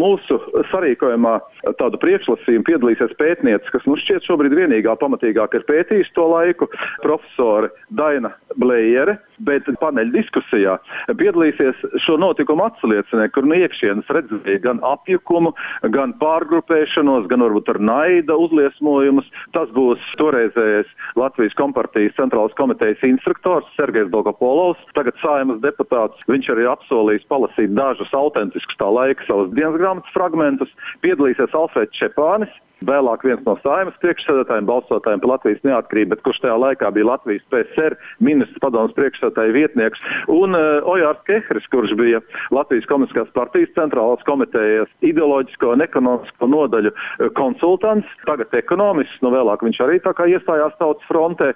Mūsu sarīkojumā tādu priekšlasījumu piedalīsies pētniece, kas šķiet šobrīd vienīgā pamatīgāk ir pētījusi to laiku, profesore Daina Blējere, bet paneļa diskusijā piedalīsies šo notikumu atsliecinieki, kur iekšienes redzēja gan apjukumu, gan pārgrupēšanos, gan varbūt ar naida uzliesmojumus. Tas būs toreizējais Latvijas kompartijas centrālās komitejas instruktors Sergejs Dolgopolovs, tagad Saeimas deputāts. Viņš arī apsolījis palasīt dažus autentiskus tā laika savas dienas grāmatas fragmentus. Piedalīsies Alfrēds Čepānis, vēlāk viens no Saeimas priekšsēdētājiem, balsotājiem par Latvijas neatkarību, bet kurš tajā laikā bija Latvijas PSR ministrs padomes priekšsēdētāja vietnieks, un Ojārs Kehris, kurš bija Latvijas komunistiskās partijas centrālās komitejas ideoloģisko un ekonomisko nodaļu konsultants, tagad ekonomists, vēlāk viņš arī tā kā iestājās Tautas frontē.